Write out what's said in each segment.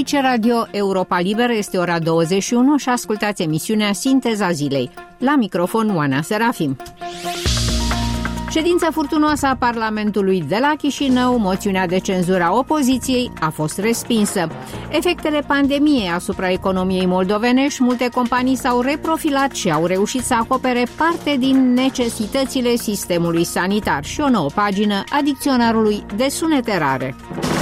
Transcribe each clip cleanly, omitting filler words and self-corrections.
Aici Radio Europa Liberă, este ora 21 și ascultați emisiunea Sinteza Zilei. La microfon Oana Serafim. Ședința furtunoasă a Parlamentului de la Chișinău, moțiunea de cenzură a opoziției a fost respinsă. Efectele pandemiei asupra economiei moldovenești, multe companii s-au reprofilat și au reușit să acopere parte din necesitățile sistemului sanitar și o nouă pagină a dicționarului de sunete rare.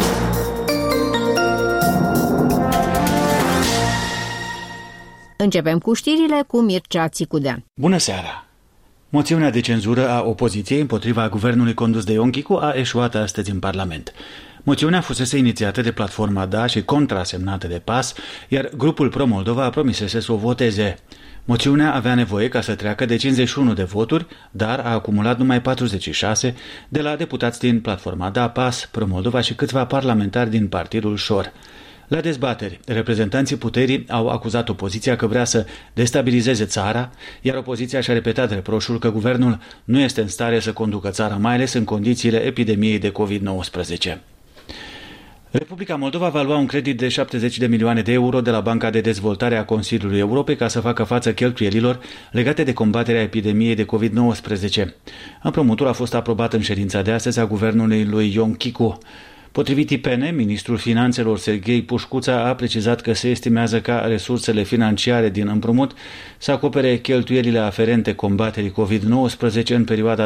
Începem cu știrile cu Mircea Țicudean. Bună seara! Moțiunea de cenzură a opoziției împotriva guvernului condus de Ion Chicu a eșuat astăzi în Parlament. Moțiunea fusese inițiată de Platforma Da și contrasemnată de PAS, iar grupul Pro-Moldova promisese să o voteze. Moțiunea avea nevoie ca să treacă de 51 de voturi, dar a acumulat numai 46 de la deputați din Platforma Da, PAS, Pro-Moldova și câțiva parlamentari din Partidul Șor. La dezbateri, reprezentanții puterii au acuzat opoziția că vrea să destabilizeze țara, iar opoziția și-a repetat reproșul că guvernul nu este în stare să conducă țara, mai ales în condițiile epidemiei de COVID-19. Republica Moldova va lua un credit de 70 de milioane de euro de la Banca de Dezvoltare a Consiliului Europei ca să facă față cheltuielilor legate de combaterea epidemiei de COVID-19. Împrumutul a fost aprobat în ședința de astăzi a guvernului lui Ion Chicu. Potrivit IPN, ministrul finanțelor Serghei Pușcuța a precizat că se estimează ca resursele financiare din împrumut să acopere cheltuielile aferente combaterii COVID-19 în perioada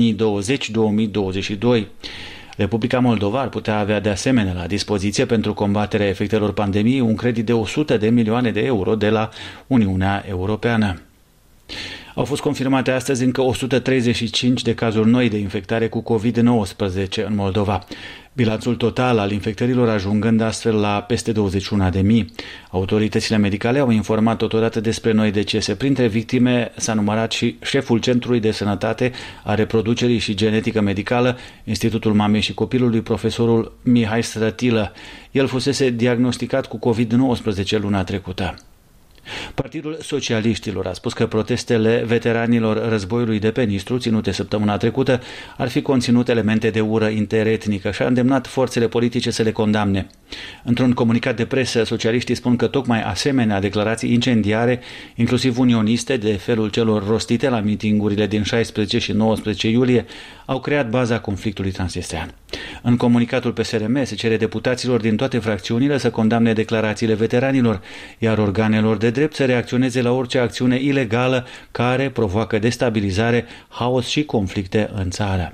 2020-2022. Republica Moldova ar putea avea de asemenea la dispoziție pentru combaterea efectelor pandemiei un credit de 100 de milioane de euro de la Uniunea Europeană. Au fost confirmate astăzi încă 135 de cazuri noi de infectare cu COVID-19 în Moldova. Bilanțul total al infectărilor ajungând astfel la peste 21.000. Autoritățile medicale au informat totodată despre noi decese. Printre victime s-a numărat și șeful Centrului de Sănătate a Reproducerii și Genetică Medicală, Institutul Mamei și Copilului, profesorul Mihai Strătilă. El fusese diagnosticat cu COVID-19 luna trecută. Partidul Socialiștilor a spus că protestele veteranilor războiului de pe Nistru, ținute săptămâna trecută, ar fi conținut elemente de ură interetnică și a îndemnat forțele politice să le condamne. Într-un comunicat de presă, socialiștii spun că tocmai asemenea declarații incendiare, inclusiv unioniste, de felul celor rostite la mitingurile din 16 și 19 iulie, au creat baza conflictului transnistrean. În comunicatul PSRM se cere deputaților din toate fracțiunile să condamne declarațiile veteranilor, iar organelor de drept să reacționeze la orice acțiune ilegală care provoacă destabilizare, haos și conflicte în țară.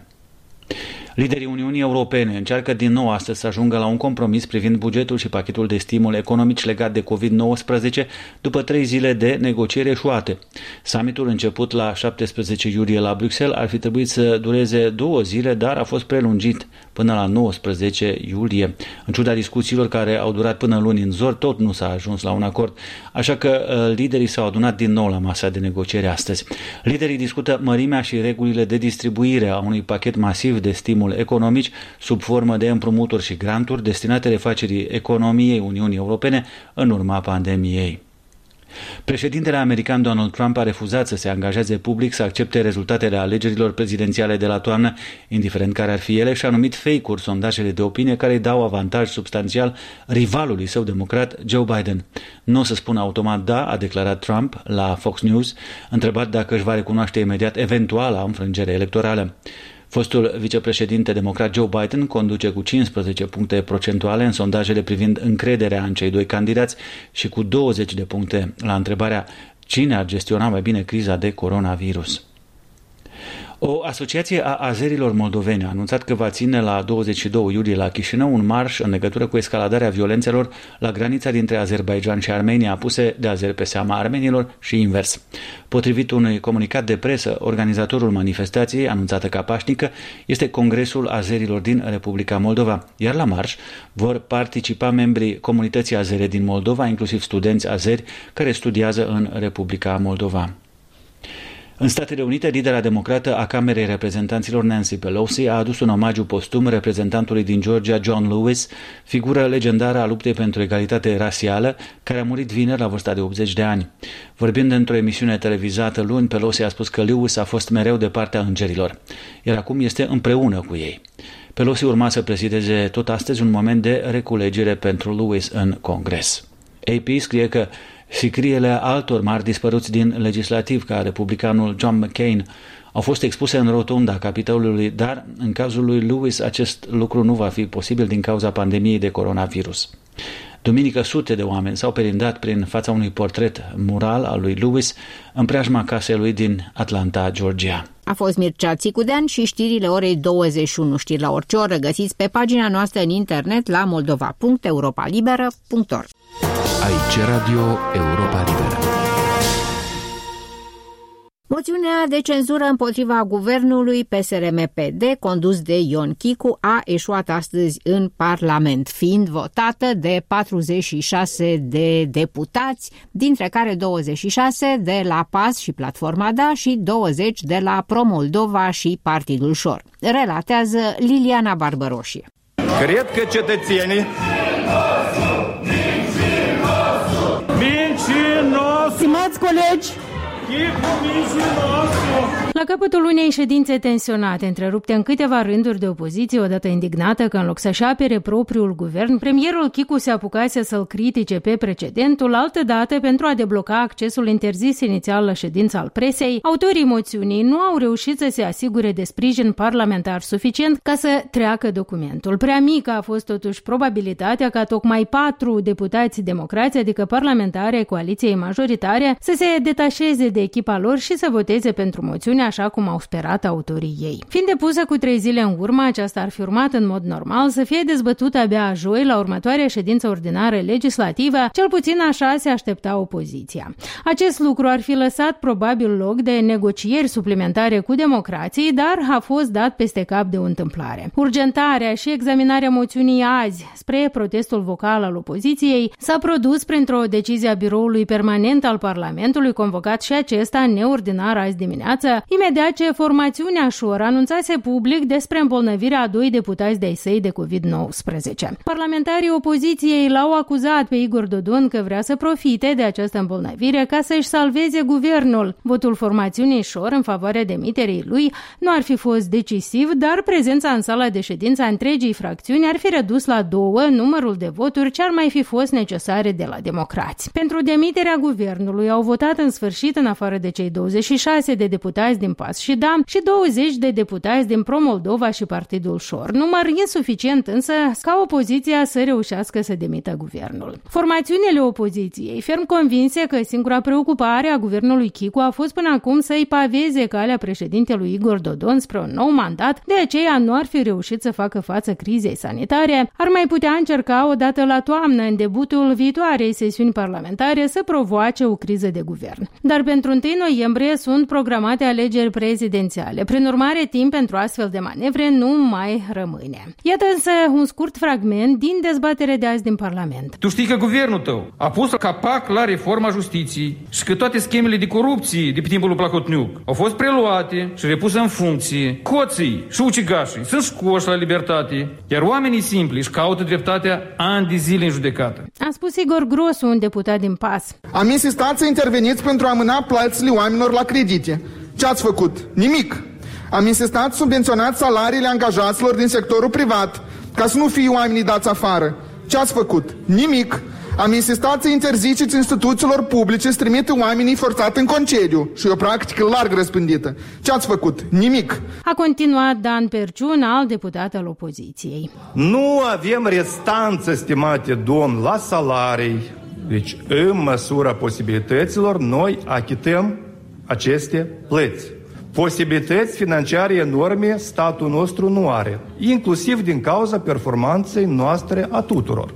Liderii Uniunii Europene încearcă din nou astăzi să ajungă la un compromis privind bugetul și pachetul de stimul economici legat de COVID-19 după 3 zile de negocieri eșuate. Summitul început la 17 iulie la Bruxelles ar fi trebuit să dureze 2 zile, dar a fost prelungit până la 19 iulie. În ciuda discuțiilor care au durat până luni în zor, tot nu s-a ajuns la un acord, așa că liderii s-au adunat din nou la masa de negocieri astăzi. Liderii discută mărimea și regulile de distribuire a unui pachet masiv de stimul economici sub formă de împrumuturi și granturi destinate refacerii economiei Uniunii Europene în urma pandemiei. Președintele american Donald Trump a refuzat să se angajeze public să accepte rezultatele alegerilor prezidențiale de la toamnă, indiferent care ar fi ele, și a numit fake-uri sondajele de opinie care îi dau avantaj substanțial rivalului său democrat Joe Biden. Nu o să spună automat da, a declarat Trump la Fox News, întrebat dacă își va recunoaște imediat eventuala înfrângere electorală. Fostul vicepreședinte democrat Joe Biden conduce cu 15 puncte procentuale în sondajele privind încrederea în cei doi candidați și cu 20 de puncte la întrebarea cine ar gestiona mai bine criza de coronavirus. O asociație a azerilor moldoveni a anunțat că va ține la 22 iulie la Chișinău un marș în legătură cu escaladarea violențelor la granița dintre Azerbaidjan și Armenia, puse de azeri pe seama armenilor și invers. Potrivit unui comunicat de presă, organizatorul manifestației, anunțată ca pașnică, este Congresul Azerilor din Republica Moldova, iar la marș vor participa membrii comunității azere din Moldova, inclusiv studenți azeri care studiază în Republica Moldova. În Statele Unite, lidera democrată a Camerei Reprezentanților Nancy Pelosi a adus un omagiu postum reprezentantului din Georgia, John Lewis, figură legendară a luptei pentru egalitate rasială, care a murit vineri la vârsta de 80 de ani. Vorbind într-o emisiune televizată luni, Pelosi a spus că Lewis a fost mereu de partea îngerilor, iar acum este împreună cu ei. Pelosi urma să prezideze tot astăzi un moment de reculegere pentru Lewis în Congres. AP scrie că sicriele altor mari dispăruți din legislativ, ca republicanul John McCain, au fost expuse în rotunda Capitolului, dar în cazul lui Lewis acest lucru nu va fi posibil din cauza pandemiei de coronavirus. Duminică, sute de oameni s-au perindat prin fața unui portret mural al lui Lewis în preajma casei lui din Atlanta, Georgia. A fost Mircea Țicudean și știrile orei 21. Știri la orice oră găsiți pe pagina noastră în internet la moldova.europalibera.org. Aici Radio Europa Liberă. Moțiunea de cenzură împotriva guvernului PSRM-PD, condus de Ion Chicu, a eșuat astăzi în Parlament, fiind votată de 46 de deputați, dintre care 26 de la PAS și Platforma Da și 20 de la Pro-Moldova și Partidul Șor. Relatează Liliana Barbăroșie. Cred că cetățenii... Stimați colegi, la capătul unei ședințe tensionate, întrerupte în câteva rânduri de opoziție, odată indignată că în loc să-și apere propriul guvern, premierul Chicu se apucase să-l critique pe precedentul, altădată pentru a debloca accesul interzis inițial la ședința al presei, autorii moțiunii nu au reușit să se asigure de sprijin parlamentar suficient ca să treacă documentul. Prea mică a fost totuși probabilitatea ca tocmai 4 deputați democrați, adică parlamentari ai coaliției majoritare, să se detașeze de echipa lor și să voteze pentru moțiune așa cum au sperat autorii ei. Fiind depusă cu 3 zile în urmă, aceasta ar fi urmat în mod normal să fie dezbătută abia joi la următoarea ședință ordinară legislativă, cel puțin așa se aștepta opoziția. Acest lucru ar fi lăsat probabil loc de negocieri suplimentare cu democrații, dar a fost dat peste cap de o întâmplare. Urgentarea și examinarea moțiunii azi spre protestul vocal al opoziției s-a produs printr-o decizie a biroului permanent al Parlamentului, convocat și acesta neordinar azi dimineață, imediat ce formațiunea Șor anunțase public despre îmbolnăvirea a 2 deputați de-ai săi de COVID-19. Parlamentarii opoziției l-au acuzat pe Igor Dodon că vrea să profite de această îmbolnăvire ca să-și salveze guvernul. Votul formațiunii Șor în favoarea demiterii lui nu ar fi fost decisiv, dar prezența în sala de ședință a întregii fracțiuni ar fi redus la 2 numărul de voturi ce ar mai fi fost necesare de la democrați. Pentru demiterea guvernului au votat în sfârșit, în afară de cei 26 de deputați din PAS și DAM, și 20 de deputați din Pro-Moldova și Partidul Șor, număr insuficient însă ca opoziția să reușească să demită guvernul. Formațiunile opoziției, ferm convinse că singura preocupare a guvernului Chicu a fost până acum să-i paveze calea președintelui Igor Dodon spre un nou mandat, de aceea nu ar fi reușit să facă față crizei sanitare, ar mai putea încerca odată la toamnă, în debutul viitoarei sesiuni parlamentare, să provoace o criză de guvern. Dar pentru 1 noiembrie sunt programate alegeri prezidențiale. Prin urmare, timp pentru astfel de manevre nu mai rămâne. Iată însă un scurt fragment din dezbatere de azi din Parlament. Tu știi că guvernul tău a pus capac la reforma justiției și că toate schemele de corupție de pe timpul lui Plahotniuc au fost preluate și repuse în funcție. Hoții și ucigașii sunt scoși la libertate, iar oamenii simpli își caută dreptatea ani de zile în judecată. A spus Igor Grosu, un deputat din PAS. Am insistat să interveniți pentru a amâna plățile oamenilor la credite. Ce ați făcut? Nimic. Am insistat să subvenționați salariile angajaților din sectorul privat, ca să nu fie oamenii dați afară. Ce ați făcut? Nimic. Am insistat să interziceți instituțiilor publice să trimite oamenii forțat în concediu și o practică larg răspândită. Ce ați făcut? Nimic. A continuat Dan Perciun, alt deputat al opoziției. Nu avem restanță, stimate domn, la salarii. Deci, în măsura posibilităților, noi achităm aceste plăți. Posibilități financiare enorme statul nostru nu are, inclusiv din cauza performanței noastre a tuturor. A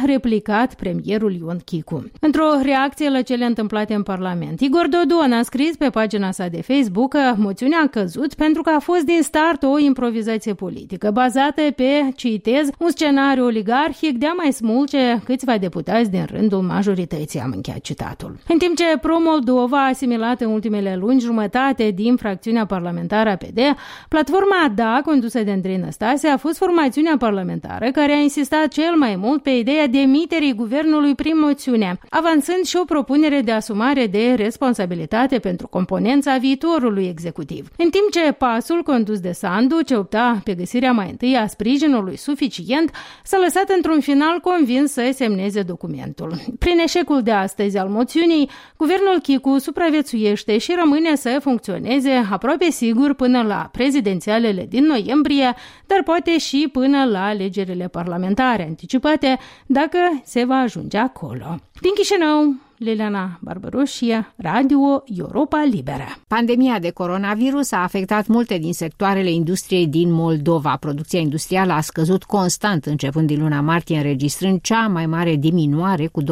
replicat premierul Ion Chicu. Într-o reacție la cele întâmplate în Parlament, Igor Dodon a scris pe pagina sa de Facebook că moțiunea a căzut pentru că a fost din start o improvizație politică bazată pe, citez, un scenariu oligarhic de a mai smulge câțiva deputați din rândul majorității, am încheiat citatul. În timp ce Pro-Moldova a asimilat în ultimele luni jumătate din fracțiunea parlamentară a PD, platforma DA, condusă de Andrei Năstase, a fost formațiunea parlamentară care a insistat cel mai mult pe ideea demiterii guvernului prin moțiune, avansând și o propunere de asumare de responsabilitate pentru componența viitorului executiv. În timp ce PAS-ul, condus de Sandu, ce opta pe găsirea mai întâi a sprijinului suficient, s-a lăsat într-un final convins să semneze documentul. Prin eșecul de astăzi al moțiunii, guvernul Chicu supraviețuiește și rămâne să funcționeze aproape sigur până la prezidențialele din noiembrie, dar poate și până la alegerile parlamentare anticipate, dacă se va ajunge acolo. Din Chișinău, Liliana Barbaroșie, Radio Europa Liberă. Pandemia de coronavirus a afectat multe din sectoarele industriei din Moldova. Producția industrială a scăzut constant începând din luna martie, înregistrând cea mai mare diminuare cu 25%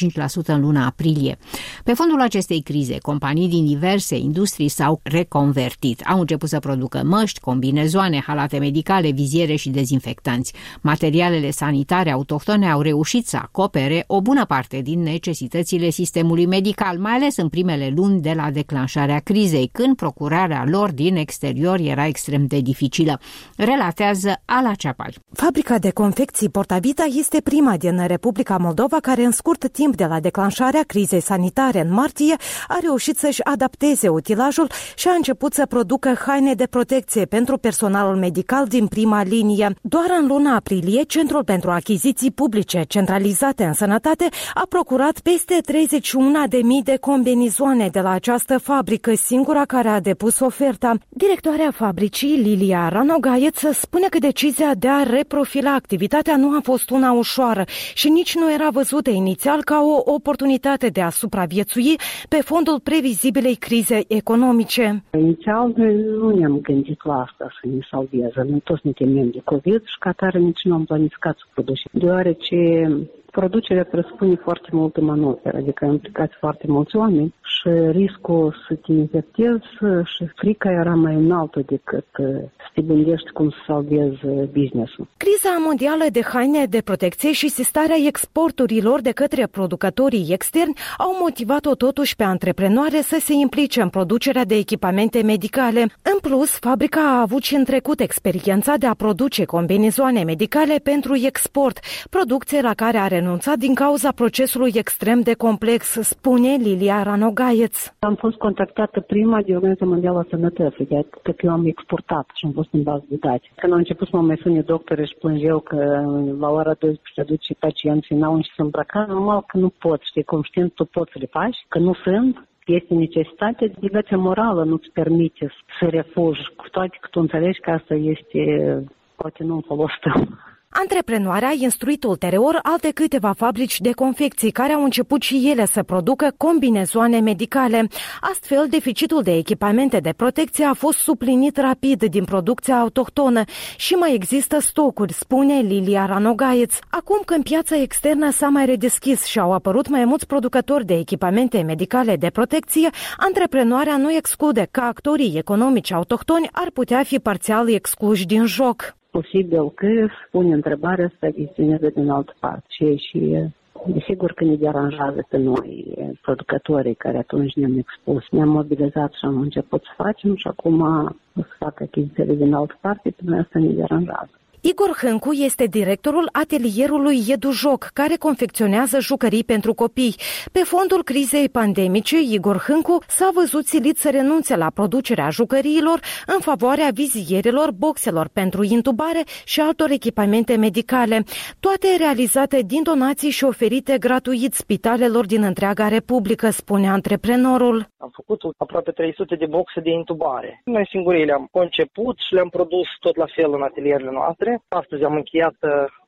în luna aprilie. Pe fondul acestei crize, companii din diverse industrii s-au reconvertit. Au început să producă măști, combinezoane, halate medicale, viziere și dezinfectanți. Materialele sanitare autohtone au reușit să acopere o bună parte din necesitățile sistemului medical, mai ales în primele luni de la declanșarea crizei, când procurarea lor din exterior era extrem de dificilă, relatează Ala Ceapal. Fabrica de confecții Portavita este prima din Republica Moldova care în scurt timp de la declanșarea crizei sanitare în martie a reușit să-și adapteze utilajul și a început să producă haine de protecție pentru personalul medical din prima linie. Doar în luna aprilie, Centrul pentru Achiziții Publice centralizate în sănătate a procurat peste 31.000 de combinizoane de la această fabrică, singura care a depus oferta. Directoarea fabricii, Lilia Ranogaiț, spune că decizia de a reprofila activitatea nu a fost una ușoară și nici nu era văzută inițial ca o oportunitate de a supraviețui pe fondul previzibilei crize economice. Inițial nu ne-am gândit la asta, să ne salveze. Noi toți ne temem de COVID și ca tare nici nu am planificat să producem, deoarece producerea presupune foarte multă manoperă, adică implicați foarte mulți oameni și riscul să te infectezi și frica era mai înaltă decât să te gândești cum să salvezi business-ul. Criza mondială de haine de protecție și sistarea exporturilor de către producătorii externi au motivat-o totuși pe antreprenoare să se implice în producerea de echipamente medicale. În plus, fabrica a avut și în trecut experiența de a produce combinezoane medicale pentru export, producție la care a renunțat din cauza procesului extrem de complex, spune Lilia Ranogaiț. Am fost contactată prima de Organizația Mondială a Sănătății, că eu am exportat și am fost în bază de date. Când au început să mă mai sune doctori și plângeau că la ora 12 se duce pacienții, n-au unde să îmbrăca, normal că nu pot, știi, conștient tu poți să le faci, că nu sunt. Este necesitate, obligația morală nu-ți permite să refugi, cu toate că tu înțelegi că asta este poate nu în folos tău. Antreprenoarea a instruit ulterior alte câteva fabrici de confecții care au început și ele să producă combinezoane medicale. Astfel, deficitul de echipamente de protecție a fost suplinit rapid din producția autohtonă și mai există stocuri, spune Lilia Ranogaiț. Acum când piața externă s-a mai redeschis și au apărut mai mulți producători de echipamente medicale de protecție, antreprenoarea nu exclude că actorii economici autohtoni ar putea fi parțial excluși din joc. Posibil că spune întrebarea să vizioneze din altă parte. Și desigur că ne deranjează pe noi, producătorii care atunci ne-am expus. Ne-am mobilizat și am început să facem și acum să fac achizițiile din altă parte, pe noi asta ne deranjează. Igor Hâncu este directorul atelierului EduJoc, care confecționează jucării pentru copii. Pe fondul crizei pandemice, Igor Hâncu s-a văzut silit să renunțe la producerea jucăriilor în favoarea vizierilor, boxelor pentru intubare și altor echipamente medicale, toate realizate din donații și oferite gratuit spitalelor din întreaga Republică, spune antreprenorul. Am făcut aproape 300 de boxe de intubare. Noi singurii le-am conceput și le-am produs tot la fel în atelierele noastre. Astăzi am încheiat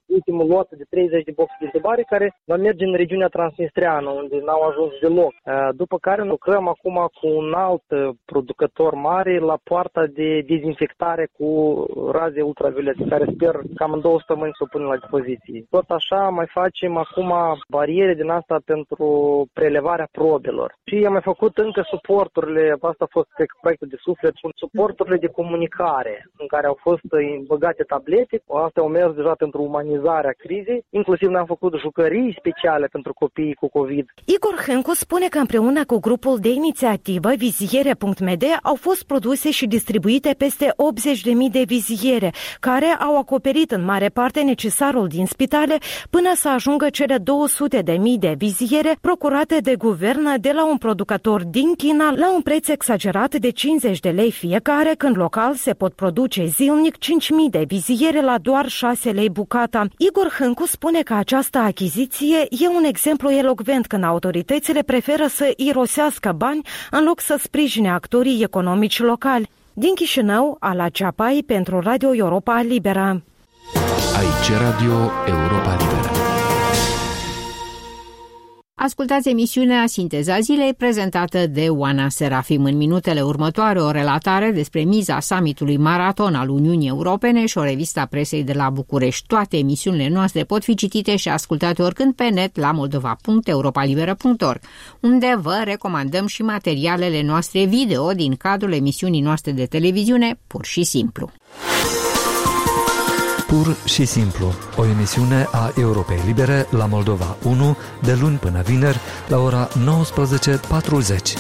ultimul lot de 30 de boxe de întubare care va merge în regiunea transnistreană, unde n-au ajuns deloc. După care lucrăm acum cu un alt producător mare la poarta de dezinfectare cu raze ultraviolete, care sper cam în 2 săptămâni să o punem la dispoziție. Tot așa mai facem acum bariere din asta pentru prelevarea probelor. Și am mai făcut încă suporturile, asta a fost proiectul de suflet, suporturile de comunicare, în care au fost băgate tablete. Astea au mers deja pentru umanizarea crizei. Inclusiv ne-am făcut jucării speciale pentru copiii cu COVID. Igor Hâncu spune că împreună cu grupul de inițiativă Viziere.md au fost produse și distribuite peste 80.000 de viziere, care au acoperit în mare parte necesarul din spitale până să ajungă cele 200.000 de viziere procurate de guvern de la un producător din China la un preț exagerat de 50 de lei fiecare, când local se pot produce zilnic 5.000 de viziere la doar 6 lei bucata. Igor Hâncu spune că această achiziție e un exemplu elocvent când autoritățile preferă să irosească bani în loc să sprijine actorii economici locali. Din Chișinău, Ala Ceapai pentru Radio Europa Liberă. Aici Radio Europa Liberă. Ascultați emisiunea Sinteza Zilei, prezentată de Oana Serafim. În minutele următoare, o relatare despre miza summitului maraton al Uniunii Europene și o revistă a presei de la București. Toate emisiunile noastre pot fi citite și ascultate oricând pe net la moldova.europalibera.org, unde vă recomandăm și materialele noastre video din cadrul emisiunii noastre de televiziune, Pur și Simplu. Pur și Simplu, o emisiune a Europei Libere la Moldova 1, de luni până vineri, la ora 19:40.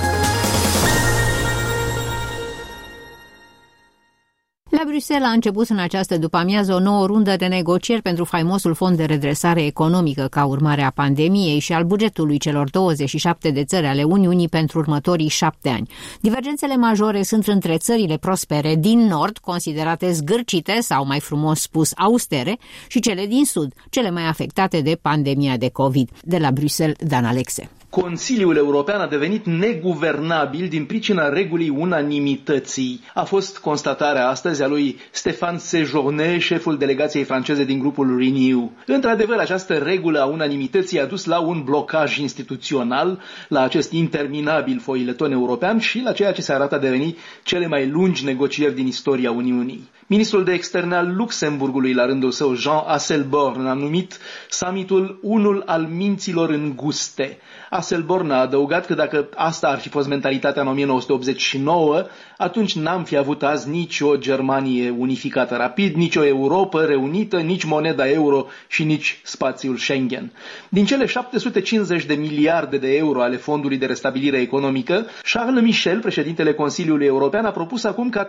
La Bruxelles a început în această după-amiază o nouă rundă de negocieri pentru faimosul fond de redresare economică ca urmare a pandemiei și al bugetului celor 27 de țări ale Uniunii pentru următorii 7 ani. Divergențele majore sunt între țările prospere din nord, considerate zgârcite sau, mai frumos spus, austere, și cele din sud, cele mai afectate de pandemia de COVID. De la Bruxelles, Dan Alexe. Consiliul European a devenit neguvernabil din pricina regulii unanimității. A fost constatarea astăzi a lui Stéphane Séjourné, șeful delegației franceze din grupul Renew. Într-adevăr, această regulă a unanimității a dus la un blocaj instituțional, la acest interminabil foileton european și la ceea ce se arată a deveni cele mai lungi negocieri din istoria Uniunii. Ministrul de externe al Luxemburgului, la rândul său, Jean Asselborn, a numit summitul unul al minților înguste. Asselborn a adăugat că dacă asta ar fi fost mentalitatea în 1989, atunci n-am fi avut azi nici o Germanie unificată rapid, nici o Europă reunită, nici moneda euro și nici spațiul Schengen. Din cele 750 de miliarde de euro ale Fondului de Restabilire Economică, Charles Michel, președintele Consiliului European, a propus acum ca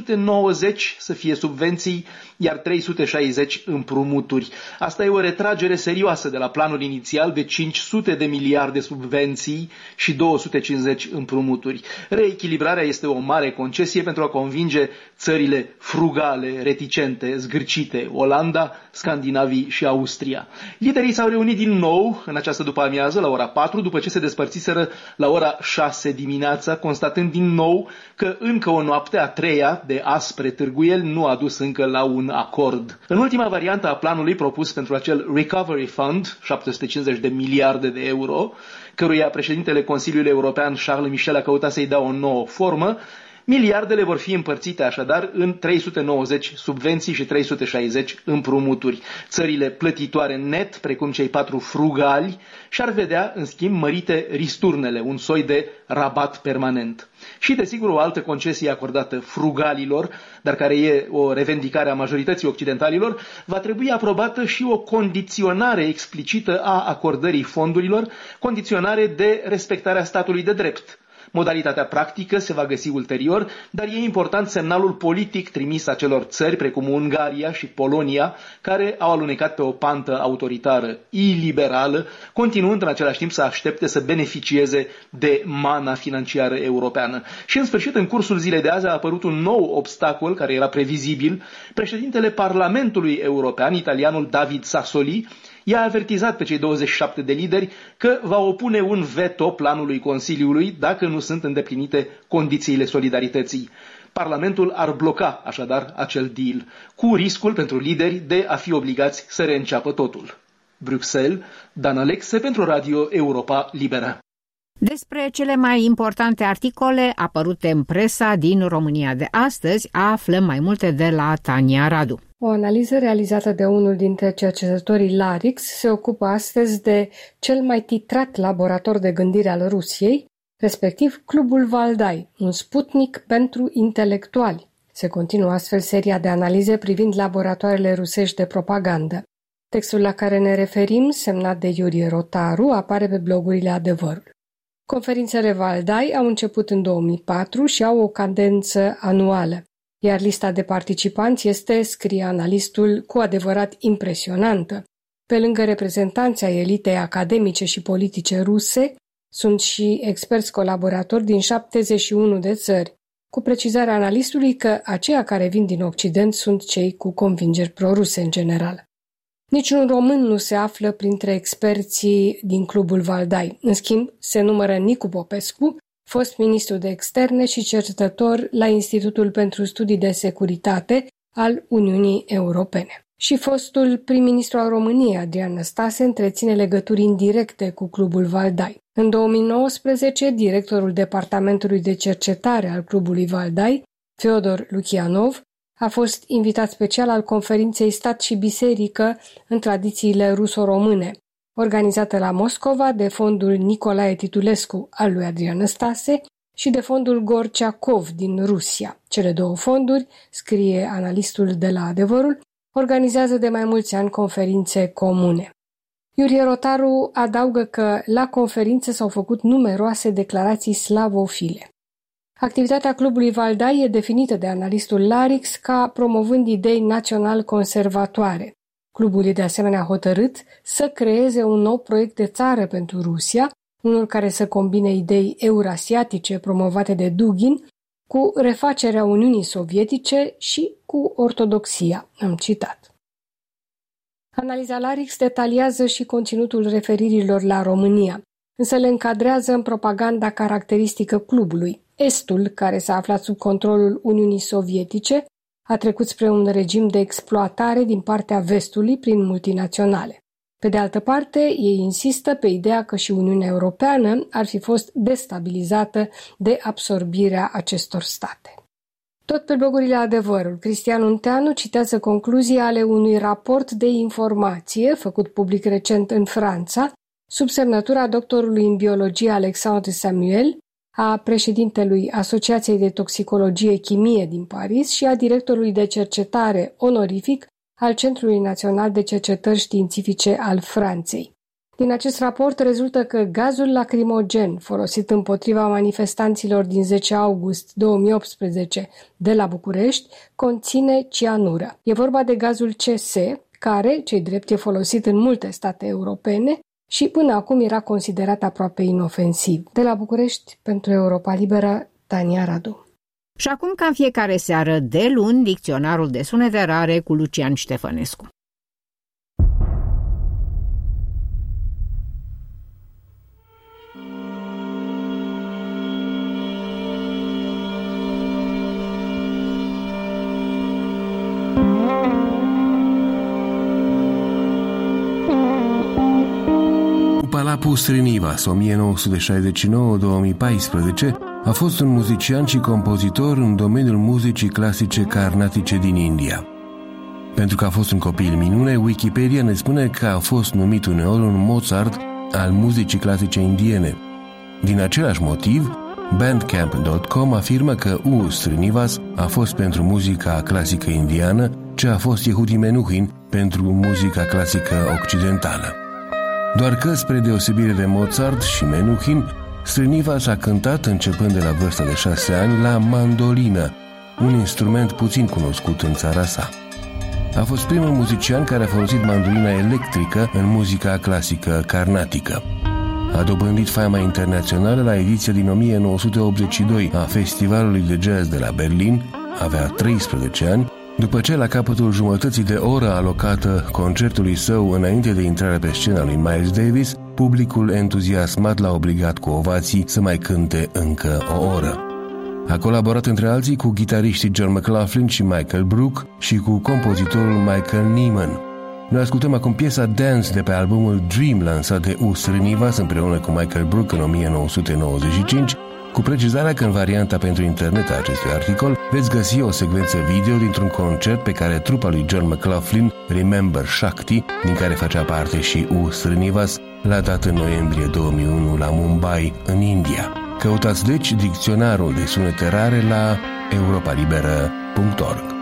390 să fie subvenții, iar 360 împrumuturi. Asta e o retragere serioasă de la planul inițial de 500 de miliarde subvenții și 250 împrumuturi. Reechilibrarea este o mare concesie pentru a convinge țările frugale, reticente, zgârcite, Olanda, Scandinavii și Austria. Liderii s-au reunit din nou în această după-amiază la ora 4, după ce se despărțiseră la ora 6 dimineața, constatând din nou că încă o noapte, a treia, de aspre târguieli nu a dus încă la un acord. În ultima variantă a planului propus pentru acel Recovery Fund, 750 de miliarde de euro, căruia președintele Consiliului European Charles Michel a căutat să-i dea o nouă formă, miliardele vor fi împărțite așadar în 390 subvenții și 360 împrumuturi. Țările plătitoare net, precum cei 4 frugali, și-ar vedea în schimb mărite risturnele, un soi de rabat permanent. Și desigur o altă concesie acordată frugalilor, dar care e o revendicare a majorității occidentalilor, va trebui aprobată și o condiționare explicită a acordării fondurilor, condiționare de respectarea statului de drept. Modalitatea practică se va găsi ulterior, dar e important semnalul politic trimis acelor țări, precum Ungaria și Polonia, care au alunecat pe o pantă autoritară iliberală, continuând în același timp să aștepte să beneficieze de mana financiară europeană. Și în sfârșit, în cursul zilei de azi a apărut un nou obstacol care era previzibil. Președintele Parlamentului European, italianul David Sassoli, i-a avertizat pe cei 27 de lideri că va opune un veto planului Consiliului dacă nu sunt îndeplinite condițiile solidarității. Parlamentul ar bloca așadar acel deal, cu riscul pentru lideri de a fi obligați să reînceapă totul. Bruxelles, Dan Alexe pentru Radio Europa Liberă. Despre cele mai importante articole apărute în presa din România de astăzi aflăm mai multe de la Tania Radu. O analiză realizată de unul dintre cercetătorii LARIX se ocupă astăzi de cel mai titrat laborator de gândire al Rusiei, respectiv Clubul Valdai, un Sputnik pentru intelectuali. Se continuă astfel seria de analize privind laboratoarele rusești de propagandă. Textul la care ne referim, semnat de Iurie Rotaru, apare pe blogurile Adevărul. Conferințele Valdai au început în 2004 și au o cadență anuală, iar lista de participanți este, scrie analistul, cu adevărat impresionantă. Pe lângă reprezentanții ai elitei academice și politice ruse, sunt și experți colaboratori din 71 de țări, cu precizarea analistului că aceia care vin din Occident sunt cei cu convingeri proruse în general. Niciun român nu se află printre experții din Clubul Valdai. În schimb, se numără Nicu Popescu, fost ministru de externe și cercetător la Institutul pentru Studii de Securitate al Uniunii Europene. Și fostul prim-ministru al României, Adrian Năstase, întreține legături indirecte cu Clubul Valdai. În 2019, directorul Departamentului de Cercetare al Clubului Valdai, Feodor Lukianov, a fost invitat special al conferinței Stat și Biserică în tradițiile ruso-române, organizată la Moscova de fondul Nicolae Titulescu al lui Adrian Năstase și de fondul Gorciakov din Rusia. Cele două fonduri, scrie analistul de la Adevărul, organizează de mai mulți ani conferințe comune. Iurie Rotaru adaugă că la conferințe s-au făcut numeroase declarații slavofile. Activitatea Clubului Valdai e definită de analistul Larix ca promovând idei național-conservatoare. Clubul e de asemenea hotărât să creeze un nou proiect de țară pentru Rusia, unul care să combine idei eurasiatice promovate de Dugin cu refacerea Uniunii Sovietice și cu ortodoxia, am citat. Analiza Larix detaliază și conținutul referirilor la România, însă le încadrează în propaganda caracteristică clubului. Estul, care s-a aflat sub controlul Uniunii Sovietice, a trecut spre un regim de exploatare din partea vestului prin multinaționale. Pe de altă parte, ei insistă pe ideea că și Uniunea Europeană ar fi fost destabilizată de absorbirea acestor state. Tot pe blogurile Adevărul, Cristian Unteanu citează concluzii ale unui raport de informație făcut public recent în Franța, sub semnătura doctorului în biologie Alexandre Samuel, a președintelui Asociației de Toxicologie-Chimie din Paris și a directorului de cercetare onorific al Centrului Național de Cercetări Științifice al Franței. Din acest raport rezultă că gazul lacrimogen folosit împotriva manifestanților din 10 august 2018 de la București conține cianură. E vorba de gazul CS, care, ce-i drept, e folosit în multe state europene și până acum era considerat aproape inofensiv. De la București, pentru Europa Liberă, Tania Radu. Și acum, ca în fiecare seară de luni, dicționarul de sunete rare cu Lucian Ștefănescu. Palapu Srinivas, 1969-2014, a fost un muzician și compozitor în domeniul muzicii clasice carnatice din India. Pentru că a fost un copil minune, Wikipedia ne spune că a fost numit uneori un Mozart al muzicii clasice indiene. Din același motiv, Bandcamp.com afirmă că Srinivas a fost pentru muzica clasică indiană, ce a fost Yehudi Menuhin pentru muzica clasică occidentală. Doar că, spre deosebire de Mozart și Menuhin, Srinivas a cântat începând de la vârsta de 6 ani la mandolină, un instrument puțin cunoscut în țara sa. A fost primul muzician care a folosit mandolina electrică în muzica clasică carnatică. A dobândit fama internațională la ediția din 1982 a Festivalului de Jazz de la Berlin, avea 13 ani, după ce, la capătul jumătății de oră alocată concertului său înainte de intrarea pe scena lui Miles Davis, publicul entuziasmat l-a obligat cu ovații să mai cânte încă o oră. A colaborat între alții cu ghitariștii John McLaughlin și Michael Brook și cu compozitorul Michael Nyman. Noi ascultăm acum piesa Dance de pe albumul Dream lansat de U. Srinivas împreună cu Michael Brook în 1995, cu precizarea că în varianta pentru internet a acestui articol veți găsi o secvență video dintr-un concert pe care trupa lui John McLaughlin, Remember Shakti, din care facea parte și U. Srinivas, l-a dat în noiembrie 2001 la Mumbai, în India. Căutați deci dicționarul de sunete rare la europalibera.org.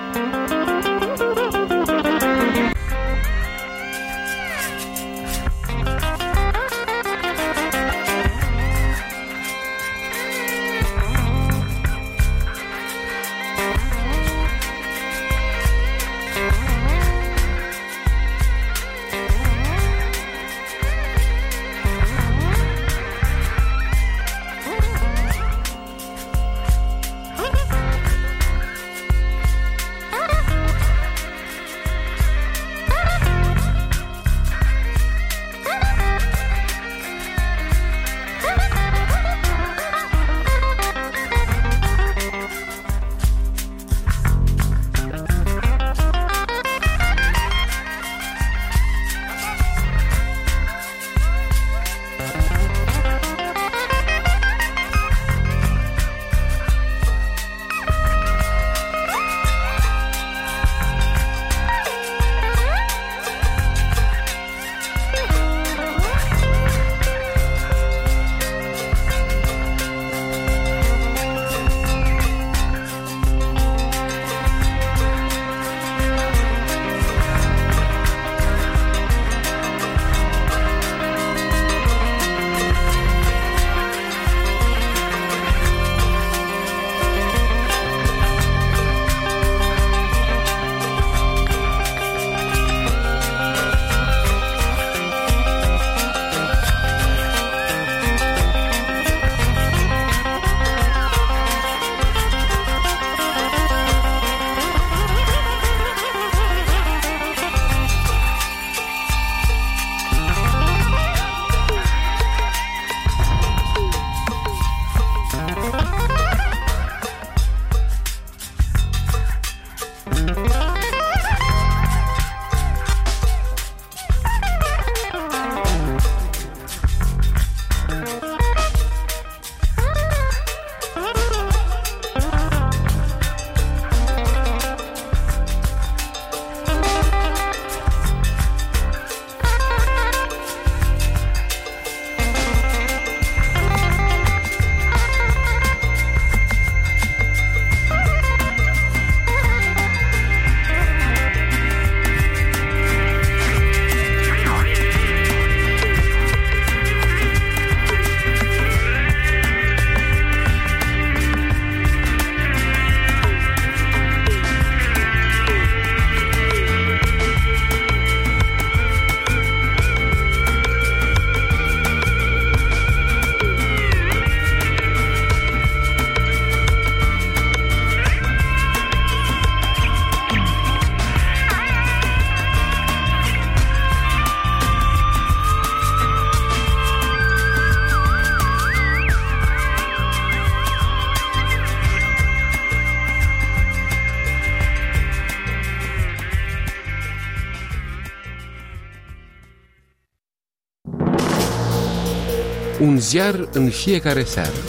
Un ziar în fiecare seară.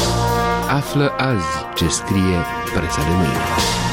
Află azi ce scrie presa de mâine.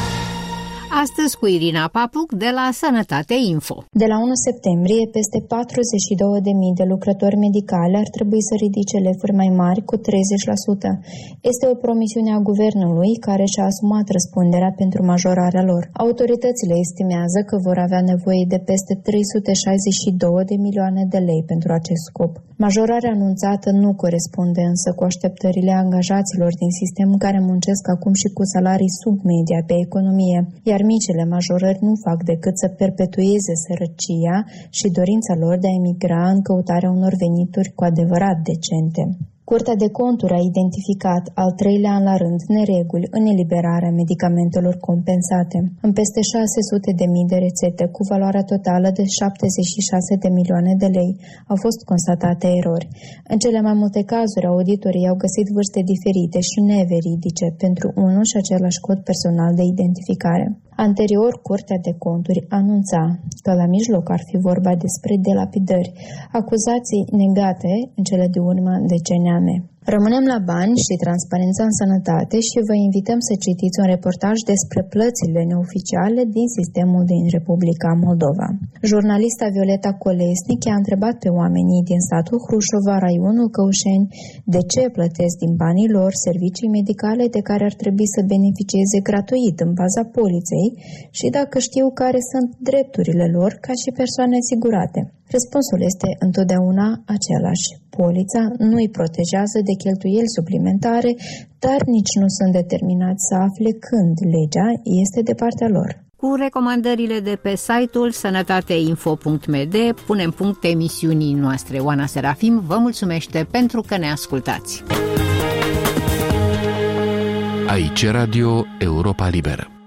Astăzi cu Irina Papuc de la Sănătate Info. De la 1 septembrie, peste 42.000 de lucrători medicali ar trebui să ridice lefuri mai mari cu 30%. Este o promisiune a guvernului care și-a asumat răspunderea pentru majorarea lor. Autoritățile estimează că vor avea nevoie de peste 362 de milioane de lei pentru acest scop. Majorarea anunțată nu corespunde însă cu așteptările angajaților din sistem care muncesc acum și cu salarii sub media pe economie, iar micile majorări nu fac decât să perpetueze sărăcia și dorința lor de a emigra în căutarea unor venituri cu adevărat decente. Curtea de Conturi a identificat al 3-lea an la rând nereguli în eliberarea medicamentelor compensate. În peste 600.000 de rețete cu valoarea totală de 76 de milioane de lei au fost constatate erori. În cele mai multe cazuri, auditorii au găsit vârste diferite și neveridice pentru unul și același cod personal de identificare. Anterior, Curtea de Conturi anunța că la mijloc ar fi vorba despre delapidări, acuzații negate în cele de urmă de CNAM. Rămânem la bani și transparența în sănătate și vă invităm să citiți un reportaj despre plățile neoficiale din sistemul din Republica Moldova. Jurnalista Violeta Colesnic a întrebat pe oamenii din satul Hrușova, raionul Căușeni, de ce plătesc din banii lor servicii medicale de care ar trebui să beneficieze gratuit în baza poliței și dacă știu care sunt drepturile lor ca și persoane asigurate. Răspunsul este întotdeauna același. Polița nu îi protejează de cheltuieli suplimentare, dar nici nu sunt determinați să afle când legea este de partea lor. Cu recomandările de pe site-ul sănătateinfo.md punem punct emisiunii noastre. Oana Serafim vă mulțumește pentru că ne ascultați. Aici Radio Europa Liberă.